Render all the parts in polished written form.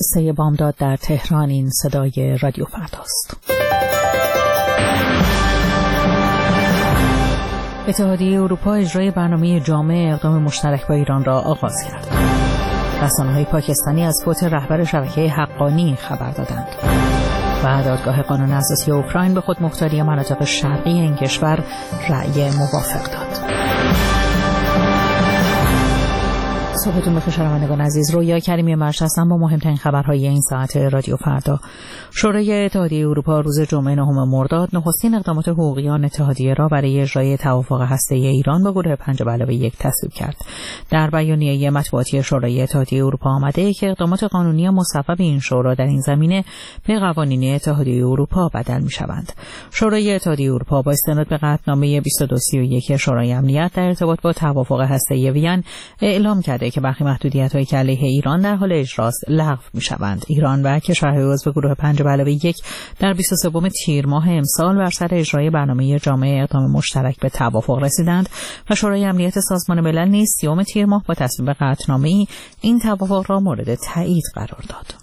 3 بامداد در تهران. این صدای رادیو فرداست. اتحادیه اروپا اجرای برنامه جامع اقدام مشترک با ایران را آغاز کرد. رسانه‌های پاکستانی از فوت رهبر شبکه حقانی خبر دادند و دادگاه قانون اساسی اوکراین به خودمختاری مناطق شرقی این کشور رأی موافق داد. صبحتون بخیر شنوندگان عزیز. رویا کریمی مرش هستم با مهمترین خبرهای این ساعت رادیو فردا. شورای اتحادیه اروپا روز جمعه 9 مرداد نخستین اقدامات حقوقیان اتحادیه را برای اجرای توافق هسته‌ای ایران با گروه 5+1 تصویب کرد. در بیانیه مطبوعاتی شورای اتحادیه اروپا آمده که اقدامات قانونی مصوب این شورا در این زمینه به قوانین اتحادیه اروپا بدل می‌شوند. شورای اتحادیه اروپا با استناد به قطعنامه 2231 شورای امنیت در ارتباط با توافق هسته‌ای وین اعلام کرده که برخی محدودیت‌هایی که علیه ایران در حال اجراست لغو می‌شوند. ایران و کشورهای عضو گروه 5+1 در 23 تیر ماه امسال بر سر اجرای برنامه جامع اقدام مشترک به توافق رسیدند و شورای امنیت سازمان ملل نیز 30 تیر ماه با تصویب قطعنامه‌ای این توافق را مورد تایید قرار داد.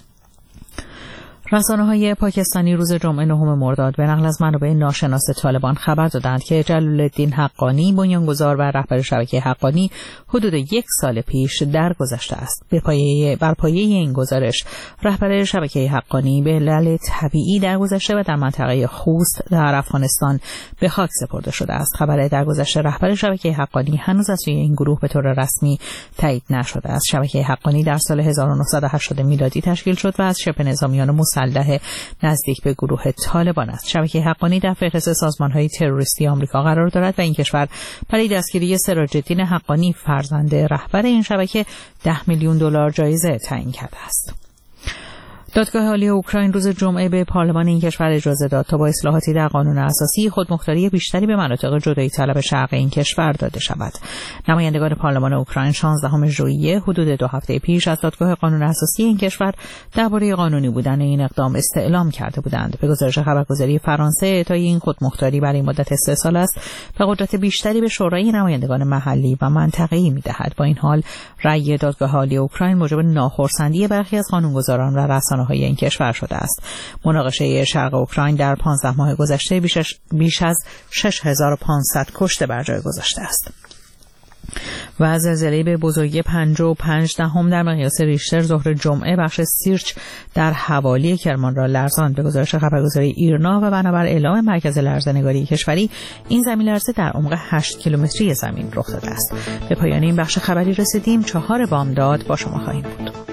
رسانه‌های پاکستانی روز جمعه 9 مرداد به نقل از منابع ناشناس طالبان خبر دادند که جلال الدین حقانی بنیانگذار و رهبر شبکه حقانی حدود 1 سال پیش درگذشته است. بر پایه این گزارش رهبر شبکه حقانی به علل طبیعی درگذشته و در منطقه خوست در افغانستان به خاک سپرده شده است. خبر درگذشت رهبر شبکه حقانی هنوز از سوی این گروه به طور رسمی تایید نشده است. شبکه حقانی در سال 1980 میلادی تشکیل شد و از شبه نظامیان مسلح نزدیک به گروه طالبان است. شبکه حقانی در فهرست سازمان‌های تروریستی آمریکا قرار دارد و این کشور برای دستگیری سراج الدین حقانی فرزند رهبر این شبکه $10 میلیون جایزه تعیین کرده است. دادگاه عالی اوکراین روز جمعه به پارلمان این کشور اجازه داد تا با اصلاحاتی در قانون اساسی خودمختاری بیشتری به مناطق جدایی طلب شرق این کشور داده شود. نمایندگان پارلمان اوکراین 16 ژوئیه حدود 2 هفته پیش از دادگاه قانون اساسی این کشور درباره قانونی بودن این اقدام استعلام کرده بودند. به گزارش خبرگزاری فرانسه، اعطای این خودمختاری برای مدت 3 سال است و قدرت بیشتری به شورای نمایندگان محلی و منطقه‌ای می‌دهد. با این حال رأی دادگاه عالی اوکراین موجب ناخرسندی برخی از قانونگذاران و رسانه‌های این کشور شده است. مناقشه شرق اوکراین در 15 ماه گذشته بیش از 6500 کشته بر جای گذاشته است. و زلزله به بزرگی 5.5 در مقیاس ریشتر ظهر جمعه بخش سیرچ در حوالی کرمان را لرزاند. به گزارش خبرگزاری ایرنا و بنابر اعلام مرکز لرزه‌نگاری کشوری این زمین لرزه در عمق 8 کیلومتری زمین رخ داده است. به پایان این بخش خبری رسیدیم. 4 بامداد با شما خواهیم بود.